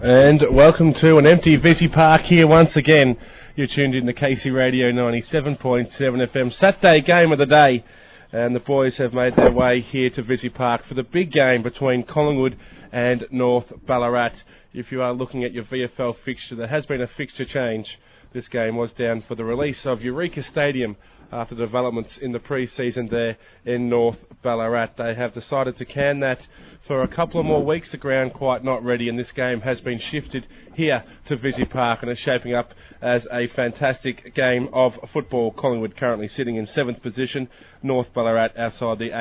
And welcome to an empty Visy Park here once again. You're tuned in to KC Radio 97.7 FM. Saturday game of the day. And the boys have made their way here to Visy Park for the big game between Collingwood and North Ballarat. If you are looking at your VFL fixture, there has been a fixture change. This game was down for the release of Eureka Stadium after developments in the pre-season there in North Ballarat. They have decided to can that for a couple of more weeks. The ground quite not ready, and this game has been shifted here to Visy Park and is shaping up as a fantastic game of football. Collingwood currently sitting in 7th position, North Ballarat outside the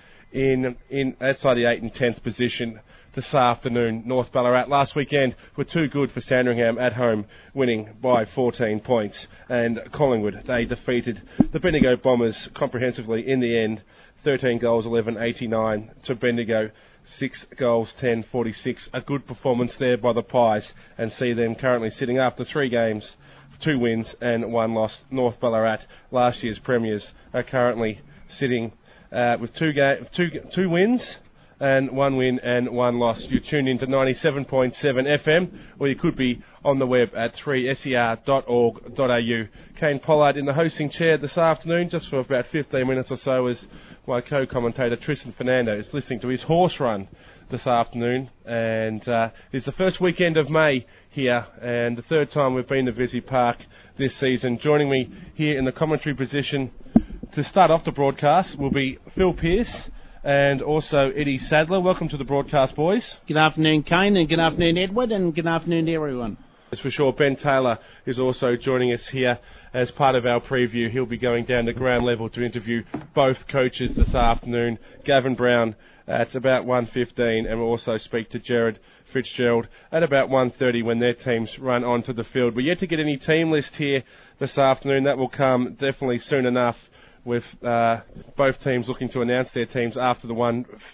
8th outside the 8th and 10th position this afternoon. North Ballarat last weekend were too good for Sandringham at home, winning by 14 points. And Collingwood, they defeated the Bendigo Bombers comprehensively in the end. 13 goals, 11-89 to Bendigo. 6 goals, 10-46. A good performance there by the Pies, and see them currently sitting after 3 games, 2 wins and 1 loss. North Ballarat, last year's premiers, are currently sitting with 2 wins and 1 win and 1 loss. You tune in to 97.7 FM, or you could be on the web at 3ser.org.au. Kane Pollard in the hosting chair this afternoon, just for about 15 minutes or so, as my co-commentator Tristan Fernando is listening to his horse run this afternoon. And it's the first weekend of May here, and the third time we've been to Visy Park this season. Joining me here in the commentary position to start off the broadcast will be Phil Pearce and also Eddie Sadler. Welcome to the broadcast, boys. Good afternoon, Kane, and good afternoon, Edward, and good afternoon to everyone. As for sure, Ben Taylor is also joining us here as part of our preview. He'll be going down to ground level to interview both coaches this afternoon. Gavin Brown at about 1:15, and we'll also speak to Jared Fitzgerald at about 1:30 when their teams run onto the field. We're yet to get any team list here this afternoon. That will come definitely soon enough, with both teams looking to announce their teams after the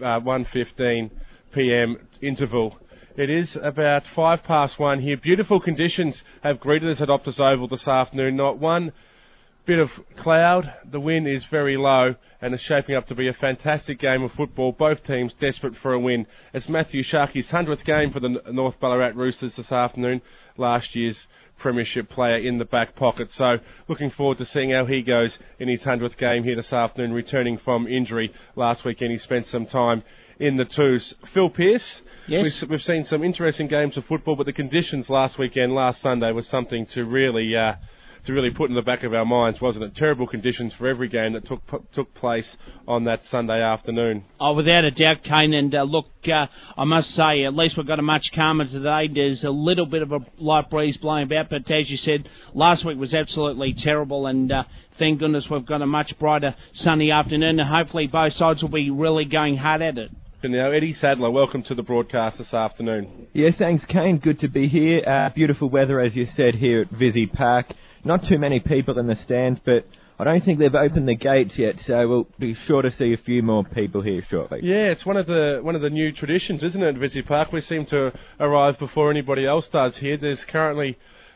1:15 p.m. interval. It is about 1:05 here. Beautiful conditions have greeted us at Optus Oval this afternoon. Not one bit of cloud. The wind is very low, and it's shaping up to be a fantastic game of football. Both teams desperate for a win. It's Matthew Sharkey's 100th game for the North Ballarat Roosters this afternoon. Last year's premiership player in the back pocket. So looking forward to seeing how he goes in his 100th game here this afternoon, returning from injury. Last weekend he spent some time in the twos. Phil Pearce, yes. We've seen some interesting games of football, but the conditions last Sunday, was something to really put in the back of our minds, wasn't it? Terrible conditions for every game that took place on that Sunday afternoon. Oh, without a doubt, Kane. And look, I must say, at least we've got a much calmer today. There's a little bit of a light breeze blowing about, but as you said, last week was absolutely terrible, and thank goodness we've got a much brighter sunny afternoon, and hopefully both sides will be really going hard at it. And now, Eddie Sadler, welcome to the broadcast this afternoon. Yeah, thanks, Kane. Good to be here. Beautiful weather, as you said, here at Visy Park. Not too many people in the stands, but I don't think they've opened the gates yet, so we'll be sure to see a few more people here shortly. Yeah, it's one of the new traditions, isn't it, at Visy Park? We seem to arrive before anybody else does here. There's currently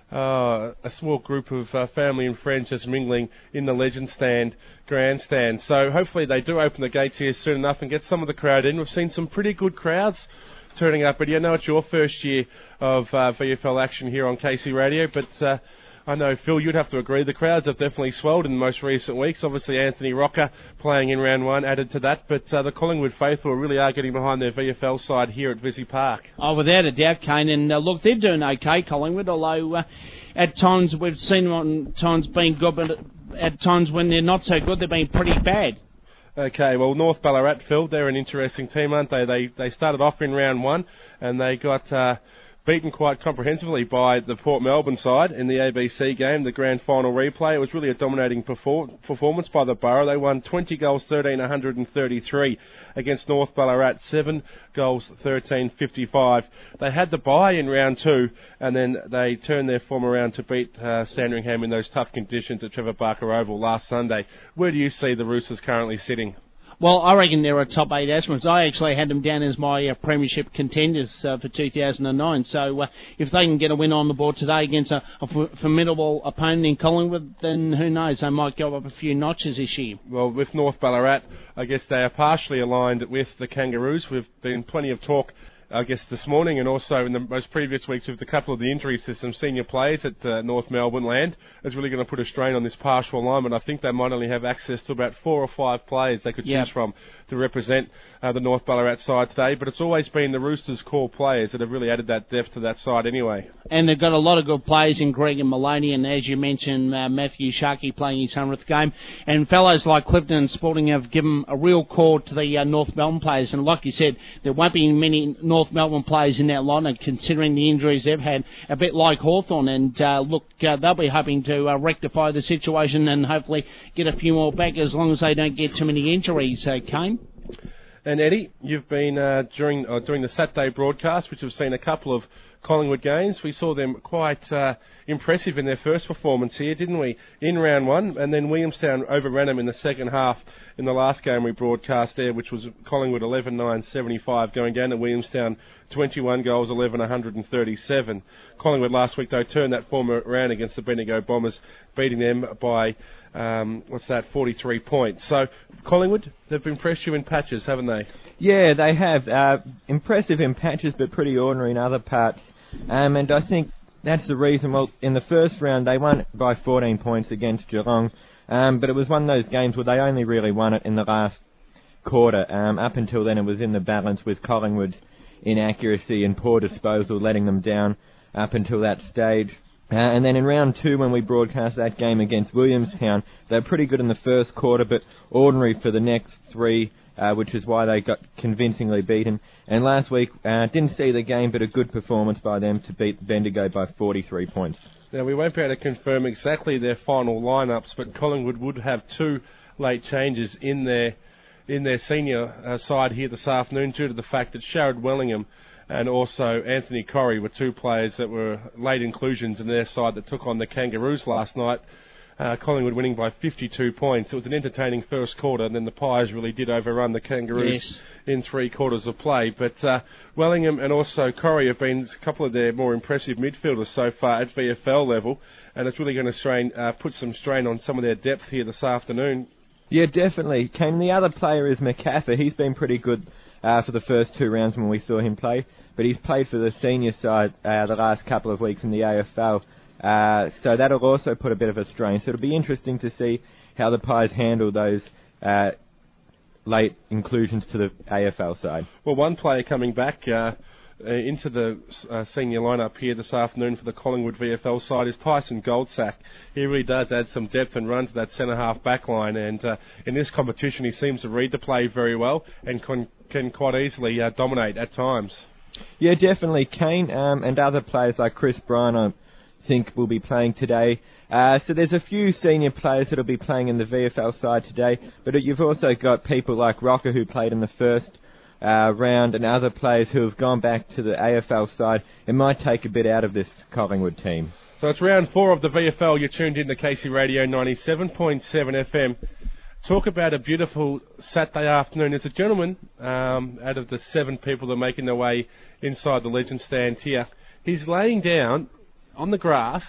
a small group of family and friends just mingling in the Legend Stand grandstand. So hopefully they do open the gates here soon enough and get some of the crowd in. We've seen some pretty good crowds turning up, but it's your first year of VFL action here on KC Radio, but I know, Phil, you'd have to agree, the crowds have definitely swelled in the most recent weeks. Obviously, Anthony Rocker playing in round 1 added to that, but the Collingwood faithful really are getting behind their VFL side here at Visy Park. Oh, without a doubt, Kane. And look, they're doing okay, Collingwood, although at times we've seen them on times being good, but at times when they're not so good, they've been pretty bad. Okay, well, North Ballarat, Phil, they're an interesting team, aren't they? They started off in round 1, and they got beaten quite comprehensively by the Port Melbourne side in the ABC game, the grand final replay. It was really a dominating performance by the Borough. They won 20 goals, 133 against North Ballarat, 7 goals, 55. They had the bye in round 2, and then they turned their form around to beat Sandringham in those tough conditions at Trevor Barker Oval last Sunday. Where do you see the Roosters currently sitting? Well, I reckon they're a top 8 aspirants. I actually had them down as my premiership contenders for 2009. So if they can get a win on the board today against a formidable opponent in Collingwood, then who knows, they might go up a few notches this year. Well, with North Ballarat, I guess they are partially aligned with the Kangaroos. We've been plenty of talk I guess this morning and also in the most previous weeks with a couple of the injuries to some senior players at North Melbourne Land is really going to put a strain on this partial alignment. I think they might only have access to about 4 or 5 players they could choose from to represent the North Ballarat side today, but it's always been the Roosters' core players that have really added that depth to that side anyway. And they've got a lot of good players in Greg and Maloney, and as you mentioned, Matthew Sharkey playing his 100th game, and fellows like Clifton and Sporting have given a real core to the North Melbourne players, and like you said, there won't be many North Melbourne players in that lineup considering the injuries they've had, a bit like Hawthorn, and they'll be hoping to rectify the situation and hopefully get a few more back as long as they don't get too many injuries, Kane. And Eddie, you've been during the Saturday broadcast, which have seen a couple of Collingwood games. We saw them quite impressive in their first performance here, didn't we, in round 1, and then Williamstown overran them in the second half in the last game we broadcast there, which was Collingwood 11-9-75, going down to Williamstown 21 goals, 11-137. Collingwood last week, though, turned that form around against the Bendigo Bombers, beating them by 43 points. So Collingwood, they've impressed you in patches, haven't they? Yeah, they have. Impressive in patches, but pretty ordinary in other parts. And I think that's the reason. Well, in the first round, they won by 14 points against Geelong, but it was one of those games where they only really won it in the last quarter. Up until then, it was in the balance with Collingwood's inaccuracy and poor disposal letting them down up until that stage. And then in round 2, when we broadcast that game against Williamstown, they were pretty good in the first quarter, but ordinary for the next 3, which is why they got convincingly beaten. And last week, didn't see the game, but a good performance by them to beat Bendigo by 43 points. Now, we won't be able to confirm exactly their final lineups, but Collingwood would have 2 late changes in their senior side here this afternoon due to the fact that Sharrod Wellingham and also Anthony Corrie were 2 players that were late inclusions in their side that took on the Kangaroos last night. Collingwood winning by 52 points. It was an entertaining first quarter, and then the Pies really did overrun the Kangaroos in 3 quarters of play. But Wellingham and also Corrie have been a couple of their more impressive midfielders so far at VFL level, and it's really going to put some strain on some of their depth here this afternoon. Yeah, definitely. The other player is McCaffer. He's been pretty good for the first 2 rounds when we saw him play, but he's played for the senior side the last couple of weeks in the AFL, so that'll also put a bit of a strain. So it'll be interesting to see how the Pies handle those late inclusions to the AFL side. Well, one player coming back into the senior lineup here this afternoon for the Collingwood VFL side is Tyson Goldsack. He really does add some depth and run to that centre-half back line, and in this competition he seems to read the play very well and can quite easily dominate at times. Yeah, definitely. Kane and other players like Chris Bryan, I think, will be playing today. So there's a few senior players that will be playing in the VFL side today, but you've also got people like Rocker who played in the first round and other players who have gone back to the AFL side. It might take a bit out of this Collingwood team. So it's round 4 of the VFL. You're tuned in to Casey Radio 97.7 FM. Talk about a beautiful Saturday afternoon. There's a gentleman out of the 7 people that are making their way inside the Legend stand here. He's laying down on the grass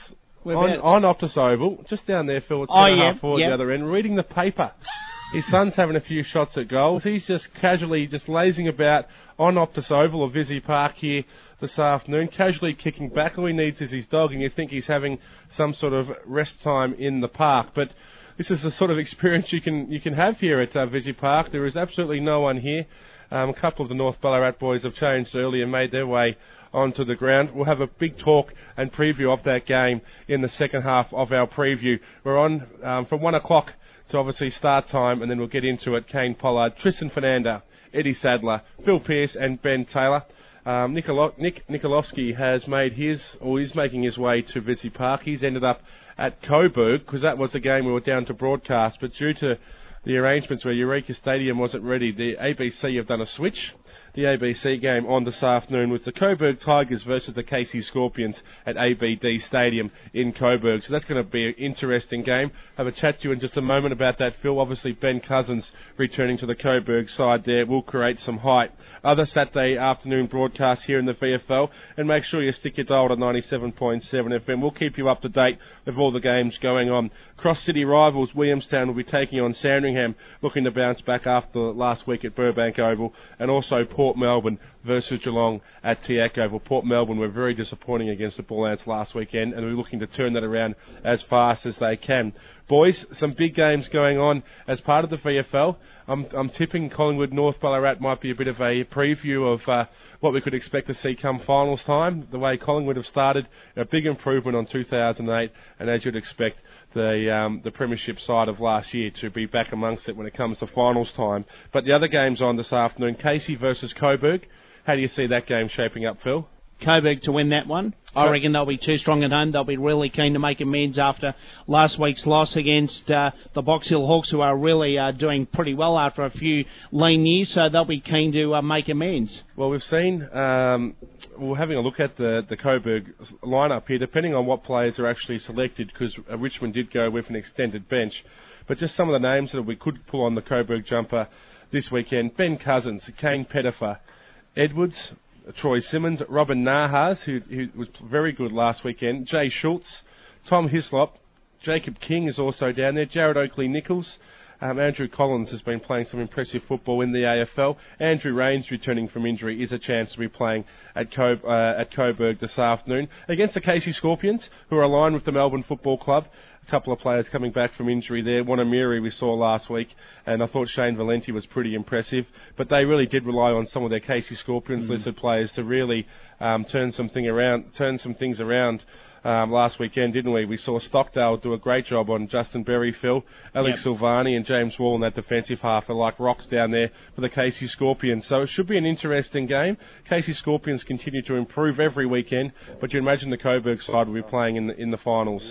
on Optus Oval, just down there, Phil, at forward the other end, reading the paper. His son's having a few shots at goals. He's just casually just lazing about on Optus Oval or Visy Park here this afternoon, casually kicking back. All he needs is his dog, and you think he's having some sort of rest time in the park. But this is the sort of experience you can have here at Visy Park. There is absolutely no one here. A couple of the North Ballarat boys have changed early and made their way onto the ground. We'll have a big talk and preview of that game in the second half of our preview. We're on from 1 o'clock to obviously start time, and then we'll get into it. Kane Pollard, Tristan Fernanda, Eddie Sadler, Phil Pearce and Ben Taylor. Nick Nikolowski has made is making his way to Visy Park. He's ended up at Coburg because that was the game we were down to broadcast, but due to the arrangements where Eureka Stadium wasn't ready, the ABC have done a switch. The ABC game on this afternoon with the Coburg Tigers versus the Casey Scorpions at ABD Stadium in Coburg. So that's going to be an interesting game. Have a chat to you in just a moment about that, Phil. Obviously, Ben Cousins returning to the Coburg side there will create some height. Other Saturday afternoon broadcasts here in the VFL, and make sure you stick your dial to 97.7 FM. We'll keep you up to date with all the games going on. Cross City rivals Williamstown will be taking on Sandringham, looking to bounce back after last week at Burbank Oval, and also Port Port Melbourne versus Geelong at TIAC Oval. Port Melbourne were very disappointing against the Bull Ants last weekend, and we're looking to turn that around as fast as they can. Boys, some big games going on as part of the VFL. I'm tipping Collingwood North Ballarat might be a bit of a preview of what we could expect to see come finals time. The way Collingwood have started, a big improvement on 2008, and as you'd expect, the premiership side of last year to be back amongst it when it comes to finals time. But the other games on this afternoon, Casey versus Coburg. How do you see that game shaping up, Phil? Coburg to win that one. I reckon they'll be too strong at home. They'll be really keen to make amends after last week's loss against the Box Hill Hawks, who are really doing pretty well after a few lean years, so they'll be keen to make amends. Well, we've seen, we're having a look at the Coburg lineup here, depending on what players are actually selected, because Richmond did go with an extended bench. But just some of the names that we could pull on the Coburg jumper this weekend: Ben Cousins, Kane Pettifer, Edwards, Troy Simmons, Robin Nahas, who was very good last weekend, Jay Schultz, Tom Hislop, Jacob King is also down there, Jared Oakley-Nichols, Andrew Collins has been playing some impressive football in the AFL. Andrew Rains, returning from injury, is a chance to be playing at Coburg this afternoon against the Casey Scorpions, who are aligned with the Melbourne Football Club. A couple of players coming back from injury there. Wanamiri we saw last week, and I thought Shane Valenti was pretty impressive. But they really did rely on some of their Casey Scorpions listed players to really turn some things around last weekend, didn't we? We saw Stockdale do a great job on Justin Berry, Phil. Alex Silvani and James Wall in that defensive half are like rocks down there for the Casey Scorpions. So it should be an interesting game. Casey Scorpions continue to improve every weekend, but you imagine the Coburg side will be playing in the finals.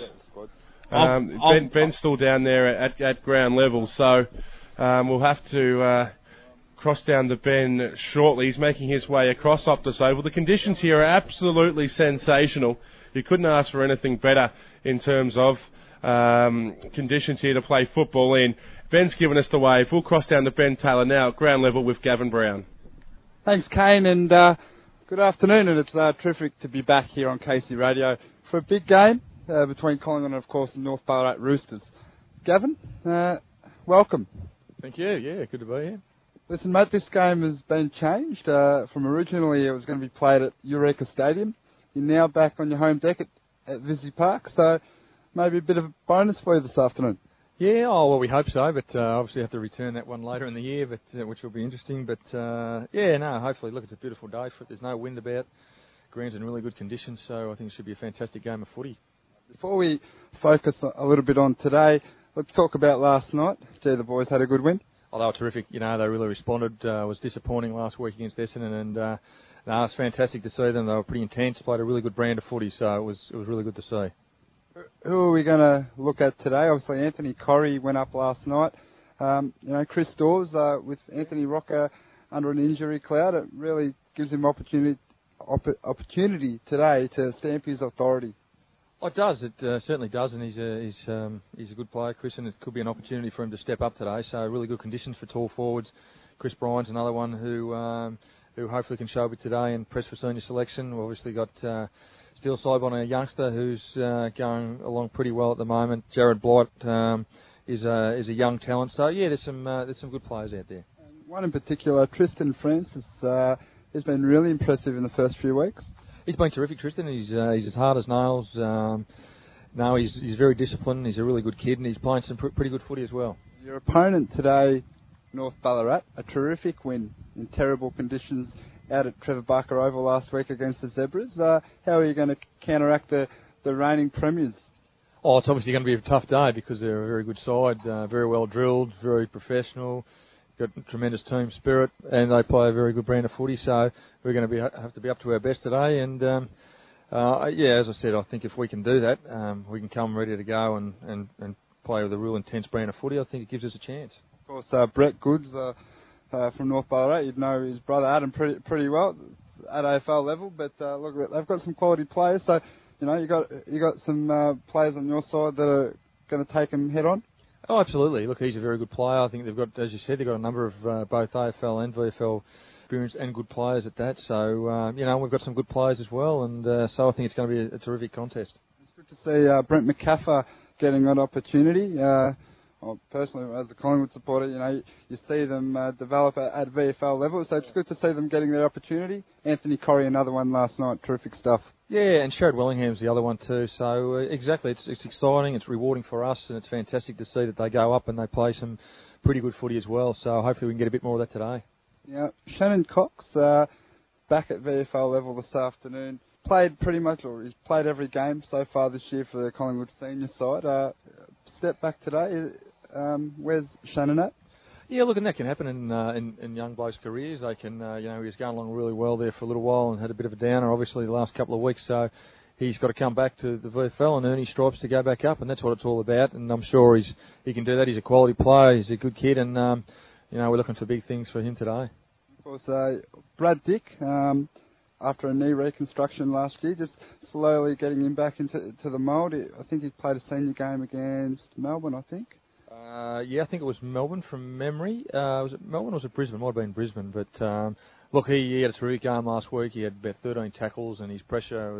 Ben's still down there at ground level, so we'll have to cross down to Ben shortly. He's making his way across Optus Oval. The conditions here are absolutely sensational. You couldn't ask for anything better in terms of conditions here to play football in. Ben's given us the wave. We'll cross down to Ben Taylor now at ground level with Gavin Brown. Thanks, Kane, and good afternoon. And it's terrific to be back here on Casey Radio for a big game between Collingwood and, of course, the North Ballarat Roosters. Gavin, welcome. Thank you. Yeah, good to be here. Listen, mate, this game has been changed. From originally it was going to be played at Eureka Stadium. You're now back on your home deck at Visy Park, so maybe a bit of a bonus for you this afternoon. Yeah, well, we hope so, but obviously have to return that one later in the year, but which will be interesting. But hopefully, look, it's a beautiful day for it. There's no wind about. Ground's in really good condition, so I think it should be a fantastic game of footy. Before we focus a little bit on today, let's talk about last night. Gee, the boys had a good win. Oh, they were terrific. You know, they really responded. It was disappointing last week against Essendon, and it was fantastic to see them. They were pretty intense, played a really good brand of footy, so it was really good to see. Who are we going to look at today? Obviously, Anthony Corrie went up last night. Chris Dawes with Anthony Rocker under an injury cloud. It really gives him opportunity today to stamp his authority. Oh, it does. It certainly does, and he's a good player, Chris, and it could be an opportunity for him to step up today. So really good conditions for tall forwards. Chris Bryan's another one who hopefully can show up today and press for senior selection. We've obviously got Steele Seibon, a youngster who's going along pretty well at the moment. Jared Blight is a young talent. So yeah, there's some good players out there. One in particular, Tristan Francis, has been really impressive in the first few weeks. He's been terrific, Tristan. He's as hard as nails. He's very disciplined. He's a really good kid, and he's playing some pretty good footy as well. Your opponent today, North Ballarat, a terrific win in terrible conditions out at Trevor Barker Oval last week against the Zebras. How are you going to counteract the reigning premiers? Oh, it's obviously going to be a tough day because they're a very good side, very well drilled, very professional, got tremendous team spirit, and they play a very good brand of footy. So we're going to have to be up to our best today. And as I said, I think if we can do that, we can come ready to go and play with a real intense brand of footy. I think it gives us a chance. Of course, Brett Goods from North Ballarat, you'd know his brother Adam pretty well at AFL level. But look, they've got some quality players. So you got some players on your side that are going to take him head on. Oh, absolutely. Look, he's a very good player. I think they've got, as you said, they've got a number of both AFL and VFL experience and good players at that. So, we've got some good players as well. And so I think it's going to be a terrific contest. It's good to see Brent McCaffer getting an opportunity personally, as a Collingwood supporter, you see them develop at VFL level, so it's good to see them getting their opportunity. Anthony Corrie, another one last night, terrific stuff. Yeah, and Sherrod Wellingham's the other one too. So exactly, it's exciting, it's rewarding for us, and it's fantastic to see that they go up and they play some pretty good footy as well. So hopefully we can get a bit more of that today. Yeah, Shannon Cox back at VFL level this afternoon. Played pretty much, or he's played every game so far this year for the Collingwood senior side. Step back today. Where's Shannon at? Yeah, look, and that can happen in young blokes' careers. They can, he was going along really well there for a little while and had a bit of a downer, obviously, the last couple of weeks. So he's got to come back to the VFL and earn his stripes to go back up, and that's what it's all about. And I'm sure he can do that. He's a quality player. He's a good kid, and we're looking for big things for him today. Of course, Brad Dick, after a knee reconstruction last year, just slowly getting him back into the mould. I think he played a senior game against Melbourne, I think. Yeah, I think it was Melbourne from memory. Was it Melbourne or was it Brisbane? Might have been Brisbane. But look, he had a terrific game last week. He had about 13 tackles, and his pressure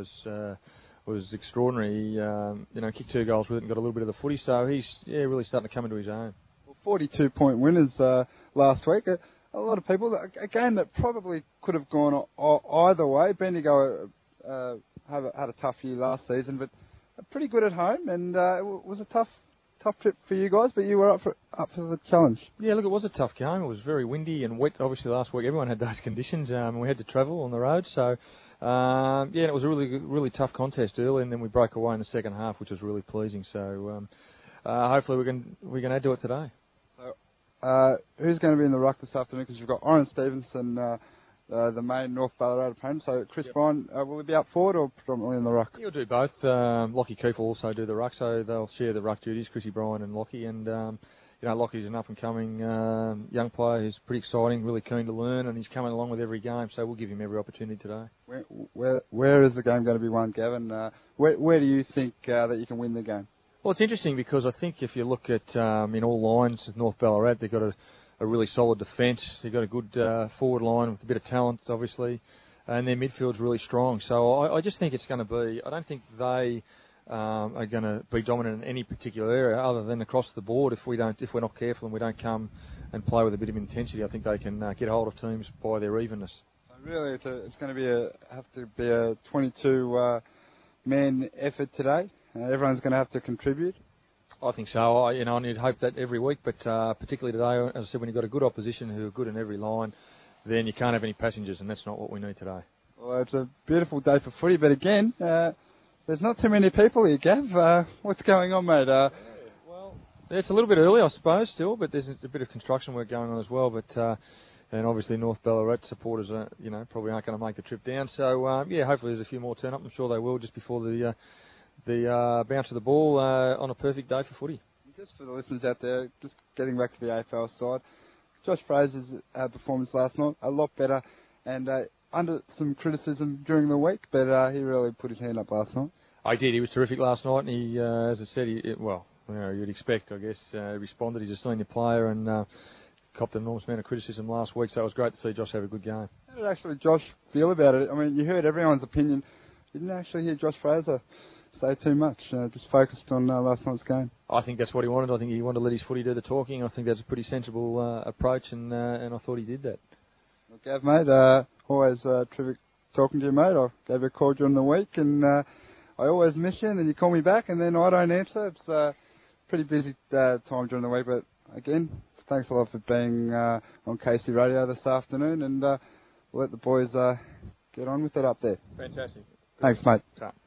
was extraordinary. He kicked 2 goals with it and got a little bit of the footy. So he's really starting to come into his own. Well, 42-point winners last week. A lot of people. A game that probably could have gone either way. Bendigo had a tough year last season, but pretty good at home, and it was a tough trip for you guys, but you were up for the challenge. Yeah, look, it was a tough game. It was very windy and wet, obviously, last week. Everyone had those conditions, and we had to travel on the road. So, it was a really tough contest early, and then we broke away in the second half, which was really pleasing. So, hopefully we can add to it today. So, who's going to be in the ruck this afternoon? Because you've got Oren Stevenson, the main North Ballarat opponent. So Chris Bryan, will he be up forward or predominantly in the ruck? He'll do both. Lockie Keefe will also do the ruck, so they'll share the ruck duties, Chrissy Bryan and Lockie. And Lockie's an up-and-coming young player who's pretty exciting, really keen to learn, and he's coming along with every game. So we'll give him every opportunity today. Where is the game going to be won, Gavin? Where do you think that you can win the game? Well, it's interesting because I think if you look at in all lines of North Ballarat, they've got a really solid defence. They've got a good forward line with a bit of talent, obviously, and their midfield's really strong. So I just think it's going to be. I don't think they are going to be dominant in any particular area, other than across the board. If we're not careful and we don't come and play with a bit of intensity, I think they can get hold of teams by their evenness. So really, it's going to have to be a 22 man effort today. Everyone's going to have to contribute. I think so. I need hope that every week, but particularly today, as I said, when you've got a good opposition who are good in every line, then you can't have any passengers, and that's not what we need today. Well, it's a beautiful day for footy, but again, there's not too many people here, Gav. What's going on, mate? Well, it's a little bit early, I suppose, still, but there's a bit of construction work going on as well. But and obviously North Ballarat supporters, probably aren't going to make the trip down. So hopefully there's a few more turn up. I'm sure they will just before the bounce of the ball on a perfect day for footy. Just for the listeners out there, just getting back to the AFL side, Josh Fraser's performance last night, a lot better, and under some criticism during the week, but he really put his hand up last night. I did. He was terrific last night, and he, as I said, you'd expect, I guess, responded. He's a senior player and copped an enormous amount of criticism last week, so it was great to see Josh have a good game. How did actually Josh feel about it? I mean, you heard everyone's opinion. You didn't actually hear Josh Fraser say too much, just focused on last night's game. I think that's what he wanted. I think he wanted to let his footy do the talking. I think that's a pretty sensible approach, and I thought he did that. Well, Gav, mate, always terrific talking to you, mate. I gave you a call during the week, and I always miss you, and then you call me back, and then I don't answer. It's a pretty busy time during the week, but again, thanks a lot for being on Casey Radio this afternoon, and we'll let the boys get on with it up there. Fantastic. Thanks, mate. Ta.